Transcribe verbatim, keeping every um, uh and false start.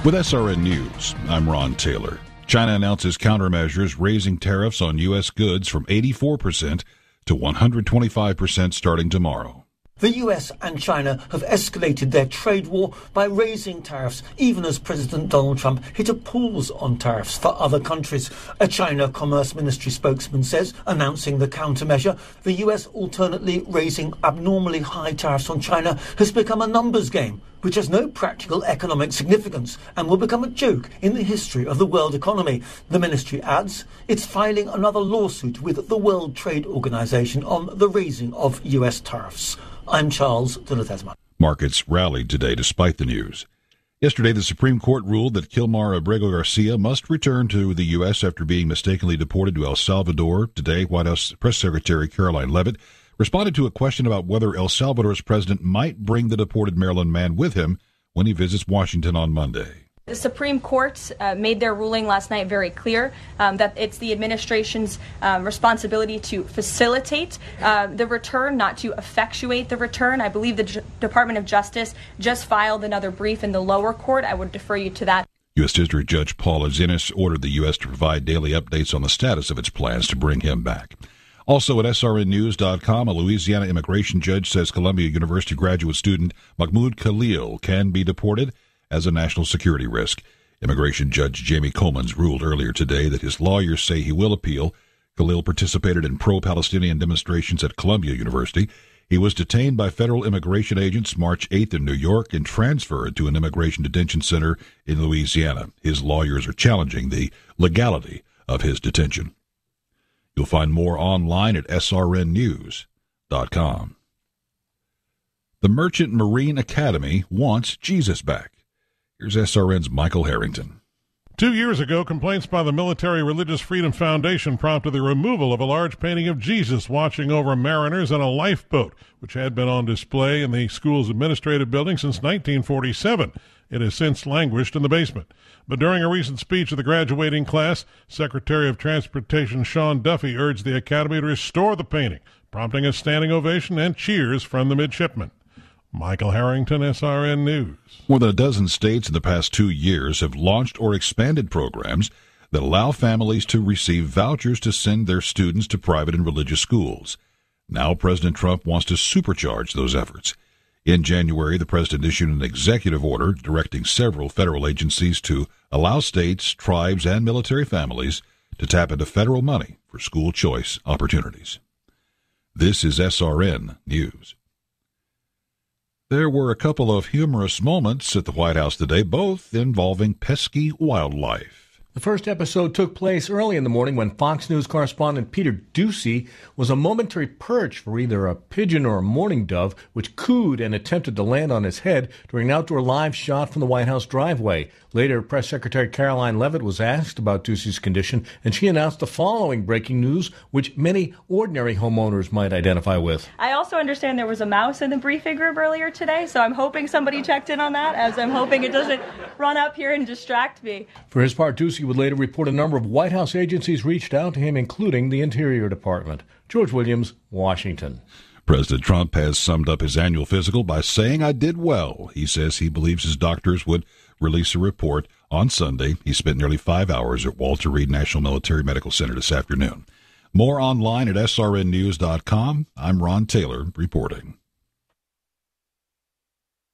With S R N News, I'm Ron Taylor. China announces countermeasures raising tariffs on U S goods from eighty-four percent to one hundred twenty-five percent starting tomorrow. The U S and China have escalated their trade war by raising tariffs, even as President Donald Trump hit a pause on tariffs for other countries. A China Commerce Ministry spokesman says, announcing the countermeasure, the U S alternately raising abnormally high tariffs on China has become a numbers game, which has no practical economic significance and will become a joke in the history of the world economy. The ministry adds it's filing another lawsuit with the World Trade Organization on the raising of U S tariffs. I'm Charles de Ledesma. Markets rallied today despite the news. Yesterday, the Supreme Court ruled that Kilmar Abrego Garcia must return to the U S after being mistakenly deported to El Salvador. Today, White House Press Secretary Caroline Leavitt responded to a question about whether El Salvador's president might bring the deported Maryland man with him when he visits Washington on Monday. The Supreme Court uh, made their ruling last night very clear um, that it's the administration's um, responsibility to facilitate uh, the return, not to effectuate the return. I believe the J- Department of Justice just filed another brief in the lower court. I would defer you to that. U S. District Judge Paul Azinis ordered the U S to provide daily updates on the status of its plans to bring him back. Also at S R N news dot com, a Louisiana immigration judge says Columbia University graduate student Mahmoud Khalil can be deported as a national security risk. Immigration Judge Jamie Comans ruled earlier today that his lawyers say he will appeal. Khalil participated in pro-Palestinian demonstrations at Columbia University. He was detained by federal immigration agents March eighth in New York and transferred to an immigration detention center in Louisiana. His lawyers are challenging the legality of his detention. You'll find more online at S R N news dot com. The Merchant Marine Academy wants Jesus back. Here's S R N's Michael Harrington. Two years ago, complaints by the Military Religious Freedom Foundation prompted the removal of a large painting of Jesus watching over mariners on a lifeboat, which had been on display in the school's administrative building since nineteen forty-seven. It has since languished in the basement. But during a recent speech to the graduating class, Secretary of Transportation Sean Duffy urged the Academy to restore the painting, prompting a standing ovation and cheers from the midshipmen. Michael Harrington, S R N News. More than a dozen states in the past two years have launched or expanded programs that allow families to receive vouchers to send their students to private and religious schools. Now President Trump wants to supercharge those efforts. In January, the president issued an executive order directing several federal agencies to allow states, tribes, and military families to tap into federal money for school choice opportunities. This is S R N News. There were a couple of humorous moments at the White House today, both involving pesky wildlife. The first episode took place early in the morning when Fox News correspondent Peter Doocy was a momentary perch for either a pigeon or a mourning dove, which cooed and attempted to land on his head during an outdoor live shot from the White House driveway. Later, Press Secretary Caroline Leavitt was asked about Doocy's condition, and she announced the following breaking news, which many ordinary homeowners might identify with. I also understand there was a mouse in the briefing room earlier today, so I'm hoping somebody checked in on that, as I'm hoping it doesn't run up here and distract me. For his part, Doocy would later report a number of White House agencies reached out to him, including the Interior Department. George Williams, Washington. President Trump has summed up his annual physical by saying, "I did well." He says he believes his doctors would release a report on Sunday. He spent nearly five hours at Walter Reed National Military Medical Center this afternoon. More online at S R N news dot com. I'm Ron Taylor reporting.